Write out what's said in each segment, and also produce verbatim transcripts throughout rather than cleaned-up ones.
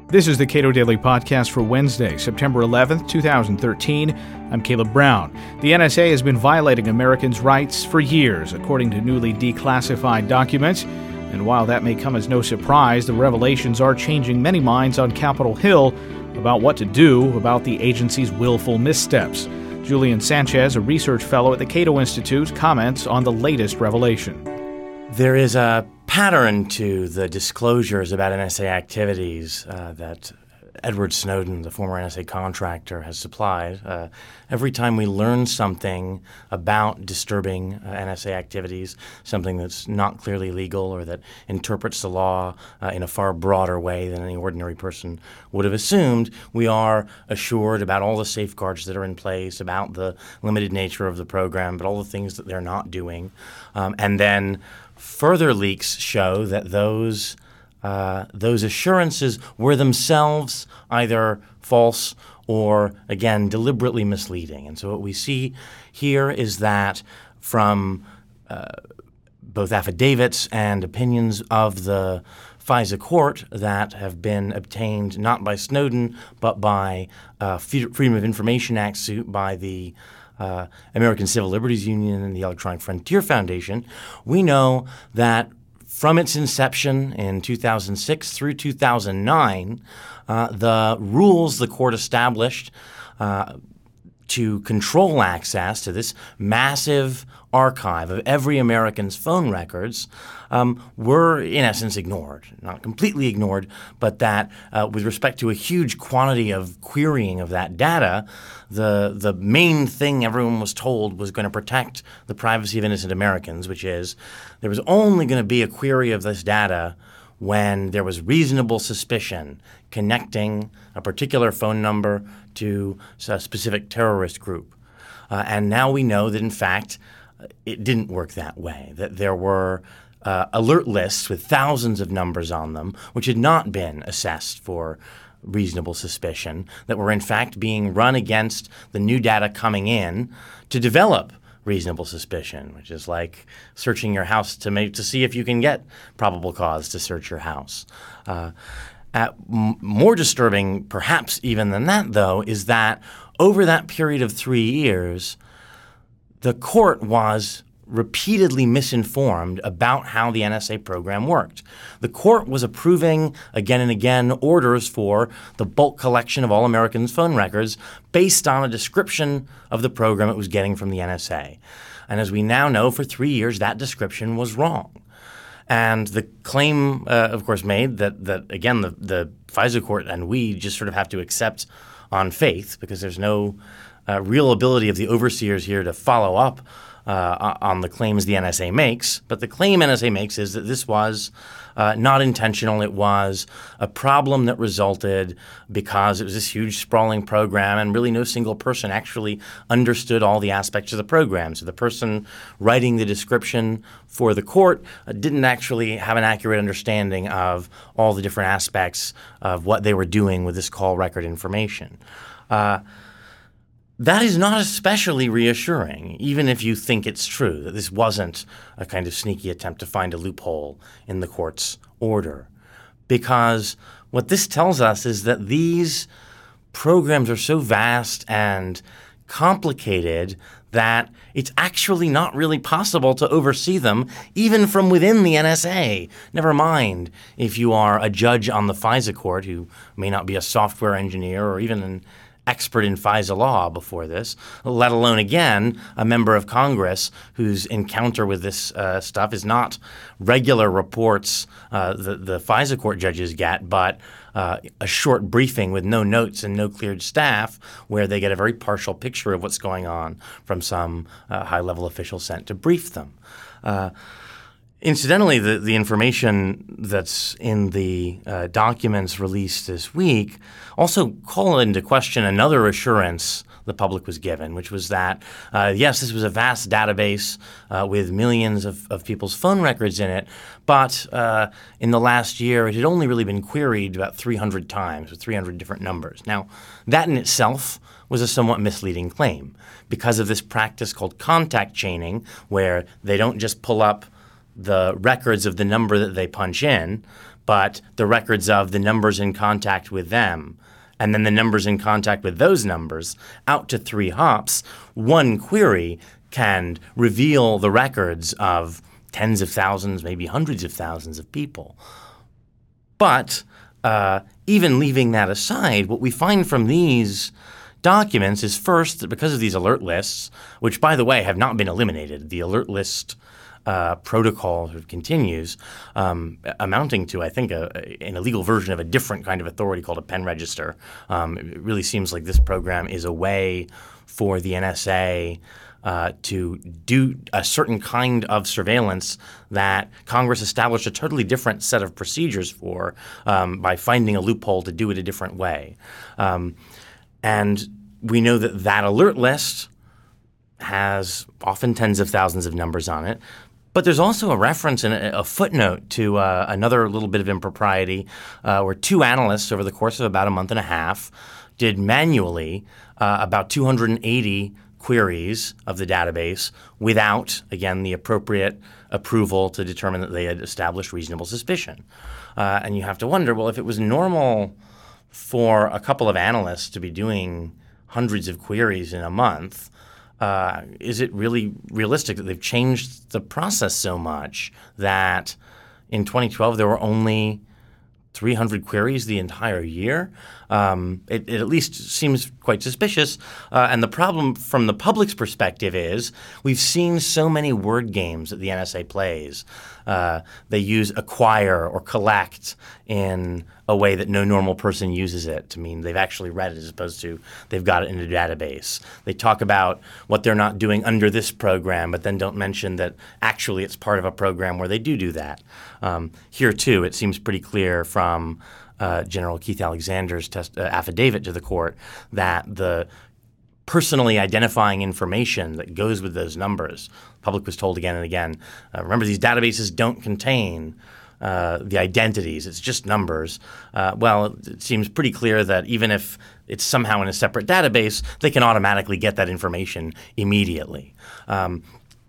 This is the Cato Daily Podcast for Wednesday, September eleventh, twenty thirteen. I'm Caleb Brown. The N S A has been violating Americans' rights for years, according to newly declassified documents. And while that may come as no surprise, the revelations are changing many minds on Capitol Hill about what to do about the agency's willful missteps. Julian Sanchez, a research fellow at the Cato Institute, comments on the latest revelation. There is a pattern to the disclosures about N S A activities uh, that Edward Snowden, the former N S A contractor, has supplied. Uh, every time we learn something about disturbing uh, N S A activities, something that's not clearly legal or that interprets the law uh, in a far broader way than any ordinary person would have assumed, we are assured about all the safeguards that are in place, about the limited nature of the program, but all the things that they're not doing. Um, and then further leaks show that those Uh, those assurances were themselves either false or, again, deliberately misleading. And so what we see here is that from uh, both affidavits and opinions of the FISA court that have been obtained not by Snowden but by uh, Freedom of Information Act suit by the uh, American Civil Liberties Union and the Electronic Frontier Foundation, we know that from its inception in two thousand six through two thousand nine, uh, the rules the court established uh, to control access to this massive archive of every American's phone records um, were, in essence, ignored. Not completely ignored, but that uh, with respect to a huge quantity of querying of that data, the the main thing everyone was told was going to protect the privacy of innocent Americans, which is there was only going to be a query of this data when there was reasonable suspicion connecting a particular phone number to a specific terrorist group. Uh, and now we know that, in fact, it didn't work that way, that there were uh, alert lists with thousands of numbers on them which had not been assessed for reasonable suspicion, that were in fact being run against the new data coming in to develop reasonable suspicion, which is like searching your house to make to see if you can get probable cause to search your house. Uh, at m- more disturbing, perhaps even than that, though, is that over that period of three years, the court was repeatedly misinformed about how the N S A program worked. The court was approving again and again orders for the bulk collection of all Americans' phone records based on a description of the program it was getting from the N S A. And as we now know, for three years, that description was wrong. And the claim, uh, of course, made that, that again, the, the FISA court and we just sort of have to accept on faith because there's no uh, real ability of the overseers here to follow up Uh, on the claims the N S A makes. But the claim N S A makes is that this was uh, not intentional. It was a problem that resulted because it was this huge sprawling program and really no single person actually understood all the aspects of the program. So the person writing the description for the court uh, didn't actually have an accurate understanding of all the different aspects of what they were doing with this call record information. Uh, That is not especially reassuring, even if you think it's true, that this wasn't a kind of sneaky attempt to find a loophole in the court's order. Because what this tells us is that these programs are so vast and complicated that it's actually not really possible to oversee them, even from within the N S A. Never mind if you are a judge on the FISA court who may not be a software engineer or even an expert in FISA law before this, let alone, again, a member of Congress whose encounter with this uh, stuff is not regular reports uh, the, the FISA court judges get, but uh, a short briefing with no notes and no cleared staff where they get a very partial picture of what's going on from some uh, high-level official sent to brief them. Uh, Incidentally, the, the information that's in the uh, documents released this week also call into question another assurance the public was given, which was that, uh, yes, this was a vast database uh, with millions of, of people's phone records in it, but uh, in the last year, it had only really been queried about three hundred times with three hundred different numbers. Now, that in itself was a somewhat misleading claim because of this practice called contact chaining, where they don't just pull up the records of the number that they punch in, but the records of the numbers in contact with them, and then the numbers in contact with those numbers out to three hops, one query can reveal the records of tens of thousands, maybe hundreds of thousands of people. But uh, even leaving that aside, what we find from these documents is first that because of these alert lists, which, by the way, have not been eliminated, the alert list uh, protocol continues, um, amounting to, I think, a, a, an illegal version of a different kind of authority called a pen register. Um, it really seems like this program is a way for the N S A uh, to do a certain kind of surveillance that Congress established a totally different set of procedures for um, by finding a loophole to do it a different way. Um, And we know that that alert list has often tens of thousands of numbers on it. But there's also a reference and a, a footnote to uh, another little bit of impropriety uh, where two analysts over the course of about a month and a half did manually uh, about two hundred eighty queries of the database without, again, the appropriate approval to determine that they had established reasonable suspicion. Uh, and you have to wonder, well, if it was normal for a couple of analysts to be doing hundreds of queries in a month, uh, is it really realistic that they've changed the process so much that in twenty twelve there were only three hundred queries the entire year? Um, it, it at least seems quite suspicious. Uh, and the problem from the public's perspective is we've seen so many word games that the N S A plays. Uh, they use acquire or collect in a way that no normal person uses it to mean they've actually read it as opposed to they've got it in a database. They talk about what they're not doing under this program, but then don't mention that actually it's part of a program where they do do that. Um, here, too, it seems pretty clear from uh, General Keith Alexander's test, uh, affidavit to the court that the personally identifying information that goes with those numbers, the public was told again and again, uh, remember these databases don't contain uh, the identities, it's just numbers. Uh, well, it, it seems pretty clear that even if it's somehow in a separate database, they can automatically get that information immediately. Um,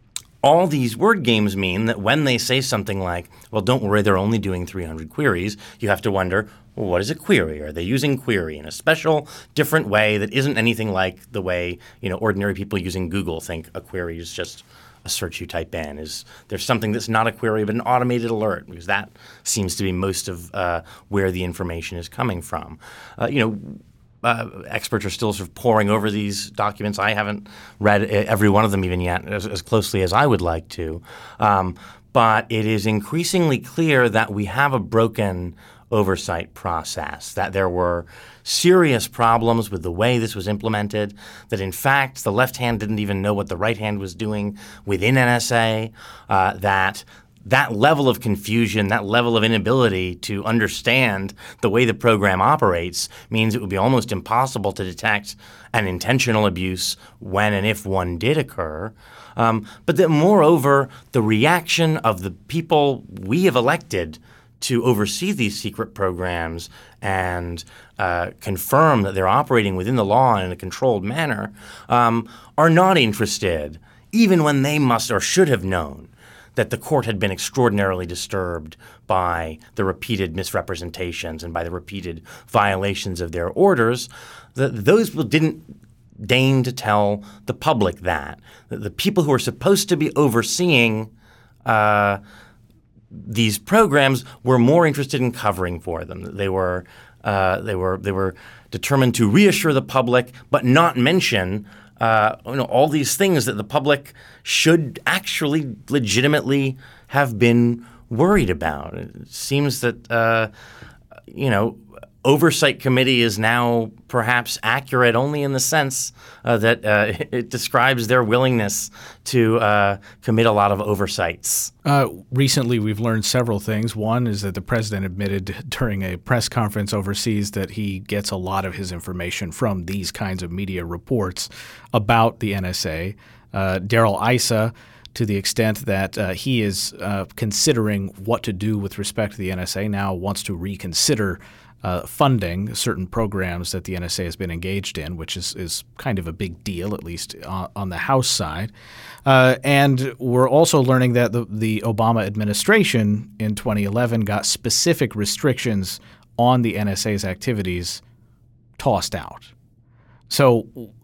All these word games mean that when they say something like, well, don't worry, they're only doing three hundred queries, you have to wonder, well, what is a query? Are they using query in a special, different way that isn't anything like the way, you know, ordinary people using Google think a query is just a search you type in? Is there something that's not a query but an automated alert? Because that seems to be most of uh, where the information is coming from. Uh, you know, Uh, experts are still sort of poring over these documents. I haven't read every one of them even yet as, as closely as I would like to. Um, but it is increasingly clear that we have a broken oversight process, that there were serious problems with the way this was implemented, that in fact the left hand didn't even know what the right hand was doing within N S A, uh, that that level of confusion, that level of inability to understand the way the program operates means it would be almost impossible to detect an intentional abuse when and if one did occur. Um, but that moreover, the reaction of the people we have elected to oversee these secret programs and uh, confirm that they're operating within the law in a controlled manner um, are not interested, even when they must or should have known that the court had been extraordinarily disturbed by the repeated misrepresentations and by the repeated violations of their orders. That those people didn't deign to tell the public that. That the people who are supposed to be overseeing uh, these programs were more interested in covering for them. They were uh, they were they were determined to reassure the public, but not mention Uh, you know, all these things that the public should actually legitimately have been worried about. It seems that, uh, you know, oversight committee is now perhaps accurate only in the sense uh, that uh, it, it describes their willingness to uh, commit a lot of oversights. Uh, recently, we've learned several things. One is that the president admitted during a press conference overseas that he gets a lot of his information from these kinds of media reports about the N S A. Uh, Darrell Issa to the extent that uh, he is uh, considering what to do with respect to the N S A now, wants to reconsider uh, funding certain programs that the N S A has been engaged in, which is, is kind of a big deal, at least on, on the House side. Uh, and we're also learning that the, the Obama administration in twenty eleven got specific restrictions on the N S A's activities tossed out. So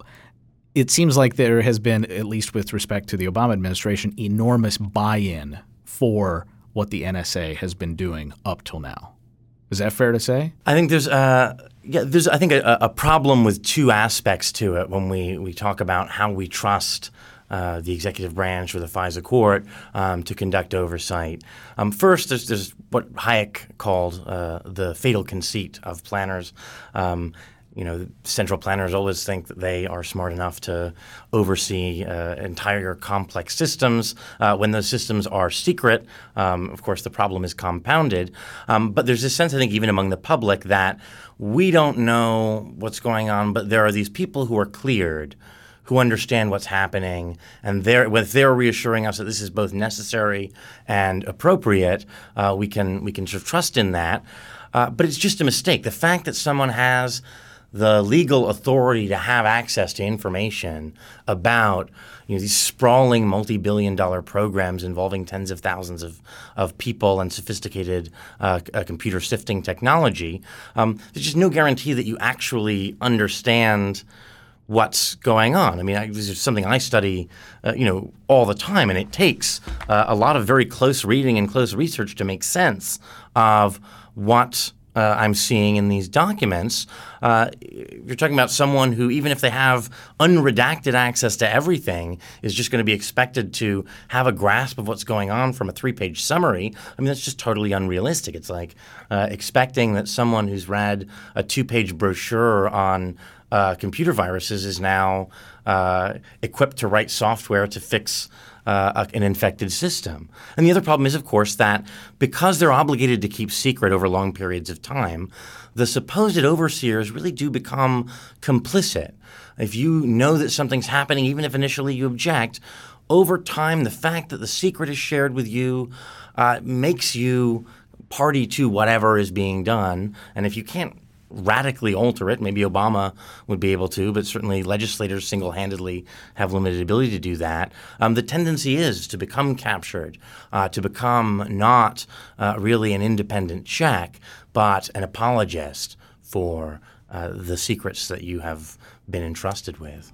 it seems like there has been, at least with respect to the Obama administration, enormous buy-in for what the N S A has been doing up till now. Is that fair to say? I think there's uh, yeah, there's I think a, a problem with two aspects to it when we, we talk about how we trust uh, the executive branch or the FISA court um, to conduct oversight. Um, first, there's, there's what Hayek called uh, the fatal conceit of planners. Um, You know, central planners always think that they are smart enough to oversee uh, entire complex systems. Uh, when those systems are secret, um, of course, the problem is compounded. Um, but there's this sense, I think, even among the public that we don't know what's going on, but there are these people who are cleared, who understand what's happening, and they're, if they're reassuring us that this is both necessary and appropriate, uh, we can we can sort of trust in that. Uh, but it's just a mistake. The fact that someone has the legal authority to have access to information about, you know, these sprawling multi-billion dollar programs involving tens of thousands of, of people and sophisticated uh, uh, computer sifting technology, um, there's just no guarantee that you actually understand what's going on. I mean, I, this is something I study, uh, you know, all the time, and it takes uh, a lot of very close reading and close research to make sense of what Uh, I'm seeing in these documents. Uh, you're talking about someone who, even if they have unredacted access to everything, is just going to be expected to have a grasp of what's going on from a three-page summary. I mean, that's just totally unrealistic. It's like uh, expecting that someone who's read a two-page brochure on uh, computer viruses is now uh, equipped to write software to fix Uh, an infected system. And the other problem is, of course, that because they're obligated to keep secret over long periods of time, the supposed overseers really do become complicit. If you know that something's happening, even if initially you object, over time, the fact that the secret is shared with you uh, makes you party to whatever is being done. And if you can't radically alter it, maybe Obama would be able to, but certainly legislators single-handedly have limited ability to do that. Um, the tendency is to become captured, uh, to become not uh, really an independent check, but an apologist for uh, the secrets that you have been entrusted with.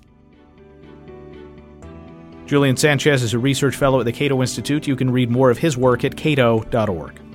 Julian Sanchez is a research fellow at the Cato Institute. You can read more of his work at cato dot org.